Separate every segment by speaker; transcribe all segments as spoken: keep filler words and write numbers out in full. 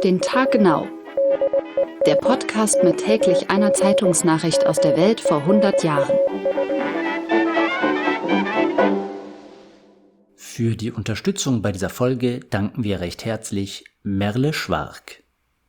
Speaker 1: den Tag genau. Der Podcast mit täglich einer Zeitungsnachricht aus der Welt vor hundert Jahren.
Speaker 2: Für die Unterstützung bei dieser Folge danken wir recht herzlich Merle Schwark.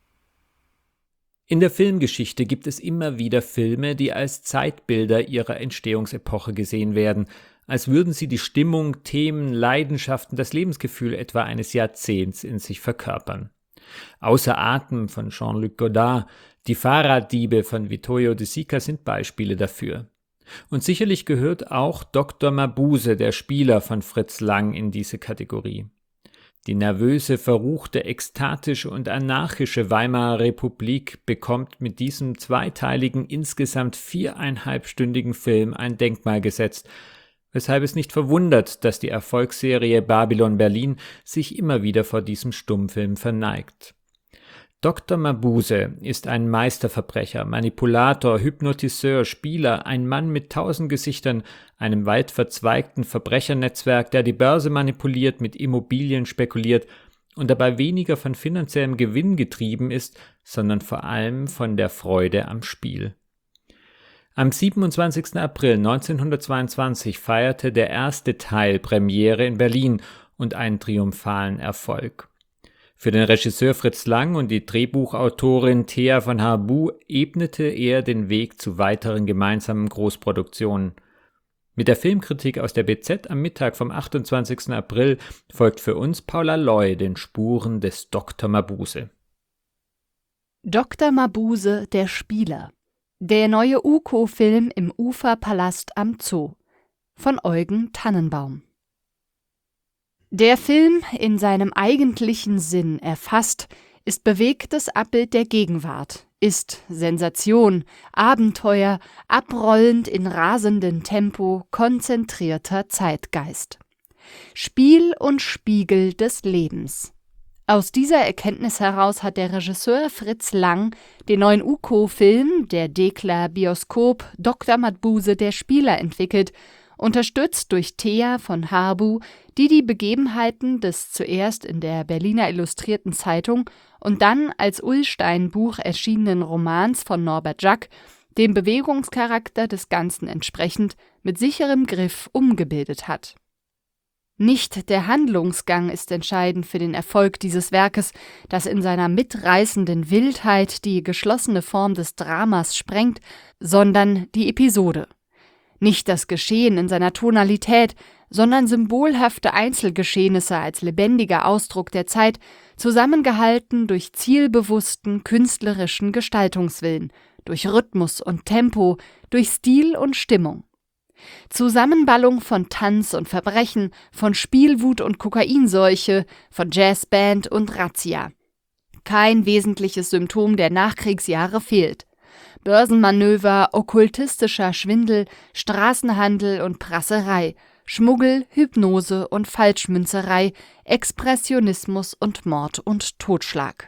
Speaker 3: In der Filmgeschichte gibt es immer wieder Filme, die als Zeitbilder ihrer Entstehungsepoche gesehen werden, als würden sie die Stimmung, Themen, Leidenschaften, das Lebensgefühl etwa eines Jahrzehnts in sich verkörpern. Außer Atem von Jean-Luc Godard, Die Fahrraddiebe von Vittorio De Sica sind Beispiele dafür. Und sicherlich gehört auch Doktor Mabuse, der Spieler von Fritz Lang, in diese Kategorie. Die nervöse, verruchte, ekstatische und anarchische Weimarer Republik bekommt mit diesem zweiteiligen, insgesamt viereinhalbstündigen Film ein Denkmal gesetzt, weshalb es nicht verwundert, dass die Erfolgsserie Babylon Berlin sich immer wieder vor diesem Stummfilm verneigt. Doktor Mabuse ist ein Meisterverbrecher, Manipulator, Hypnotiseur, Spieler, ein Mann mit tausend Gesichtern, einem weit verzweigten Verbrechernetzwerk, der die Börse manipuliert, mit Immobilien spekuliert und dabei weniger von finanziellem Gewinn getrieben ist, sondern vor allem von der Freude am Spiel. Am siebenundzwanzigsten April neunzehnhundertzweiundzwanzig feierte der erste Teil Premiere in Berlin und einen triumphalen Erfolg. Für den Regisseur Fritz Lang und die Drehbuchautorin Thea von Harbou ebnete er den Weg zu weiteren gemeinsamen Großproduktionen. Mit der Filmkritik aus der B Z am Mittag vom achtundzwanzigsten April folgt für uns Paula Loy den Spuren des Doktor Mabuse.
Speaker 1: Doktor Mabuse, der Spieler. Der neue Uko-Film im Uferpalast am Zoo von Eugen Tannenbaum. Der Film, in seinem eigentlichen Sinn erfasst, ist bewegtes Abbild der Gegenwart, ist Sensation, Abenteuer, abrollend in rasendem Tempo, konzentrierter Zeitgeist. Spiel und Spiegel des Lebens. Aus dieser Erkenntnis heraus hat der Regisseur Fritz Lang den neuen Uko-Film, der Dekla Bioskop Doktor Mabuse, der Spieler, entwickelt, unterstützt durch Thea von Harbou, die die Begebenheiten des zuerst in der Berliner Illustrierten Zeitung und dann als Ullstein-Buch erschienenen Romans von Norbert Jack, dem Bewegungscharakter des Ganzen entsprechend, mit sicherem Griff umgebildet hat. Nicht der Handlungsgang ist entscheidend für den Erfolg dieses Werkes, das in seiner mitreißenden Wildheit die geschlossene Form des Dramas sprengt, sondern die Episode. Nicht das Geschehen in seiner Tonalität, sondern symbolhafte Einzelgeschehnisse als lebendiger Ausdruck der Zeit, zusammengehalten durch zielbewussten künstlerischen Gestaltungswillen, durch Rhythmus und Tempo, durch Stil und Stimmung. Zusammenballung von Tanz und Verbrechen, von Spielwut und Kokainseuche, von Jazzband und Razzia. Kein wesentliches Symptom der Nachkriegsjahre fehlt. Börsenmanöver, okkultistischer Schwindel, Straßenhandel und Prasserei, Schmuggel, Hypnose und Falschmünzerei, Expressionismus und Mord und Totschlag.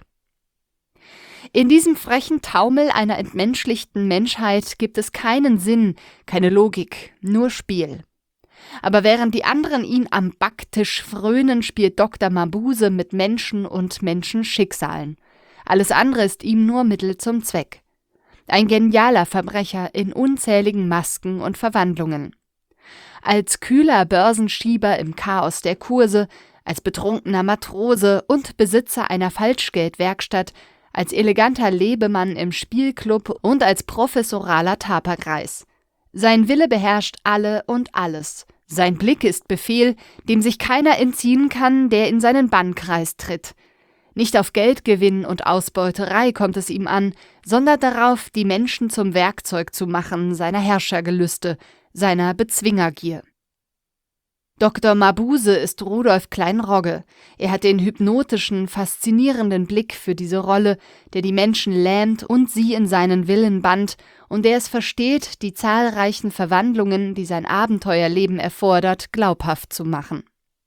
Speaker 1: In diesem frechen Taumel einer entmenschlichten Menschheit gibt es keinen Sinn, keine Logik, nur Spiel. Aber während die anderen ihn am Backtisch frönen, spielt Doktor Mabuse mit Menschen und Menschenschicksalen. Alles andere ist ihm nur Mittel zum Zweck. Ein genialer Verbrecher in unzähligen Masken und Verwandlungen. Als kühler Börsenschieber im Chaos der Kurse, als betrunkener Matrose und Besitzer einer Falschgeldwerkstatt, als eleganter Lebemann im Spielclub und als professoraler Tapergreis. Sein Wille beherrscht alle und alles. Sein Blick ist Befehl, dem sich keiner entziehen kann, der in seinen Bannkreis tritt. Nicht auf Geldgewinn und Ausbeuterei kommt es ihm an, sondern darauf, die Menschen zum Werkzeug zu machen seiner Herrschergelüste, seiner Bezwingergier. Doktor Mabuse ist Rudolf Klein-Rogge. Er hat den hypnotischen, faszinierenden Blick für diese Rolle, der die Menschen lähmt und sie in seinen Willen bannt und der es versteht, die zahlreichen Verwandlungen, die sein Abenteuerleben erfordert, glaubhaft zu machen.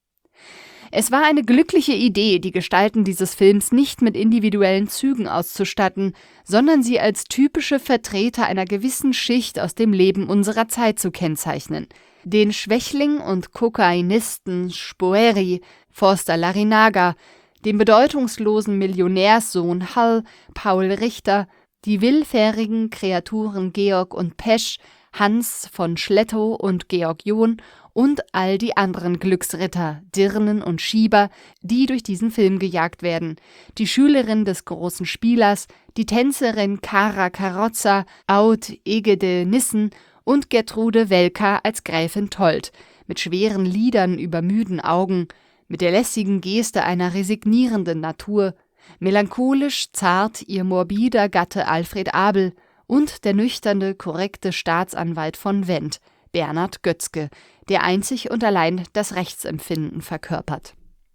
Speaker 1: Es war eine glückliche Idee, die Gestalten dieses Films nicht mit individuellen Zügen auszustatten, sondern sie als typische Vertreter einer gewissen Schicht aus dem Leben unserer Zeit zu kennzeichnen. Den Schwächling und Kokainisten Spoeri, Forster Larrinaga, dem bedeutungslosen Millionärssohn Hall, Paul Richter, die willfährigen Kreaturen Georg und Pesch, Hans von Schlettow und Georg John und all die anderen Glücksritter, Dirnen und Schieber, die durch diesen Film gejagt werden, die Schülerin des großen Spielers, die Tänzerin Kara Carrozza, Aud Egede Nissen und Gertrude Welka als Gräfin Told, mit schweren Lidern über müden Augen, mit der lässigen Geste einer resignierenden Natur, melancholisch zart ihr morbider Gatte Alfred Abel und der nüchterne, korrekte Staatsanwalt von Wendt, Bernhard Götzke, der einzig und allein das Rechtsempfinden verkörpert.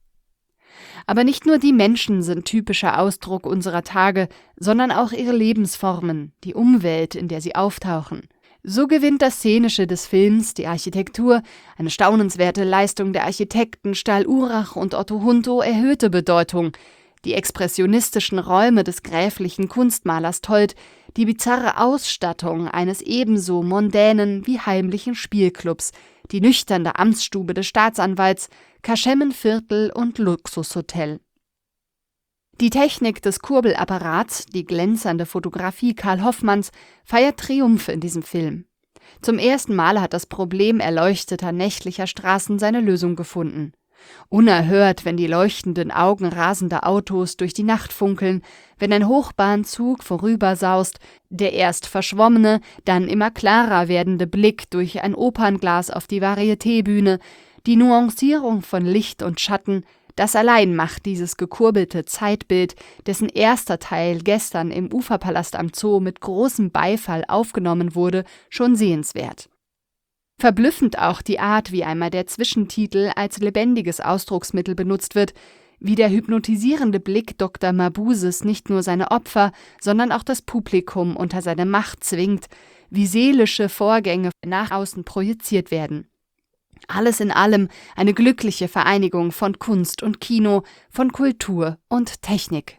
Speaker 1: Aber nicht nur die Menschen sind typischer Ausdruck unserer Tage, sondern auch ihre Lebensformen, die Umwelt, in der sie auftauchen. So gewinnt das Szenische des Films, die Architektur, eine staunenswerte Leistung der Architekten Stahl-Urach und Otto Hunto, erhöhte Bedeutung. Die expressionistischen Räume des gräflichen Kunstmalers Told, die bizarre Ausstattung eines ebenso mondänen wie heimlichen Spielclubs, die nüchterne Amtsstube des Staatsanwalts, Kaschemmenviertel und Luxushotel. Die Technik des Kurbelapparats, die glänzende Fotografie Karl Hoffmanns, feiert Triumphe in diesem Film. Zum ersten Mal hat das Problem erleuchteter nächtlicher Straßen seine Lösung gefunden. Unerhört, wenn die leuchtenden Augen rasender Autos durch die Nacht funkeln, wenn ein Hochbahnzug vorübersaust, der erst verschwommene, dann immer klarer werdende Blick durch ein Opernglas auf die Varieté-Bühne, die Nuancierung von Licht und Schatten, das allein macht dieses gekurbelte Zeitbild, dessen erster Teil gestern im Uferpalast am Zoo mit großem Beifall aufgenommen wurde, schon sehenswert. Verblüffend auch die Art, wie einmal der Zwischentitel als lebendiges Ausdrucksmittel benutzt wird, wie der hypnotisierende Blick Doktor Mabuses nicht nur seine Opfer, sondern auch das Publikum unter seine Macht zwingt, wie seelische Vorgänge nach außen projiziert werden. Alles in allem eine glückliche Vereinigung von Kunst und Kino, von Kultur und Technik.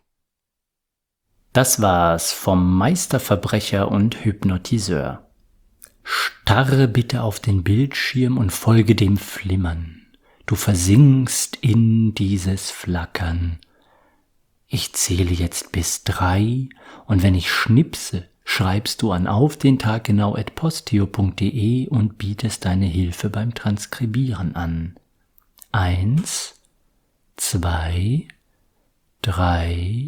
Speaker 2: Das war's vom Meisterverbrecher und Hypnotiseur. Starre bitte auf den Bildschirm und folge dem Flimmern. Du versinkst in dieses Flackern. Ich zähle jetzt bis drei und wenn ich schnipse, schreibst du an auf den Tag genau at posteo punkt de und bietest deine Hilfe beim Transkribieren an. Eins, zwei, drei.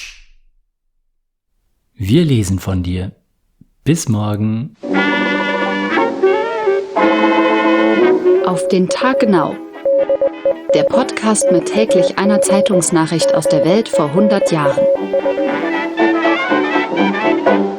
Speaker 2: Wir lesen von dir. Bis morgen.
Speaker 1: Auf den Tag genau. Der Podcast mit täglich einer Zeitungsnachricht aus der Welt vor hundert Jahren.